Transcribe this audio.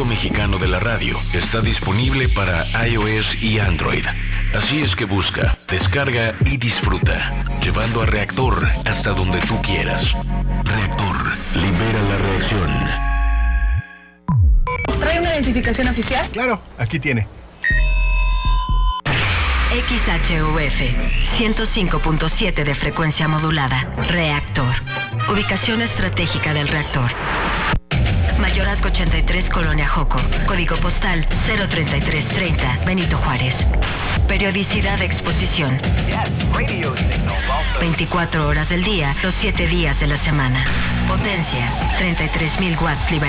formato mexicano de la radio. Está disponible para iOS y Android. Así es que busca, descarga y disfruta, llevando a Reactor hasta donde tú quieras. Reactor, libera la reacción. ¿Trae una identificación oficial? Claro, aquí tiene. XHUF 105.7 de frecuencia modulada. Reactor. Ubicación estratégica del reactor. Mayorazgo 83, Colonia Joco. Código postal 03330, Benito Juárez. Periodicidad de exposición: 24 horas del día, los 7 días de la semana. Potencia: 33,000 watts liberados.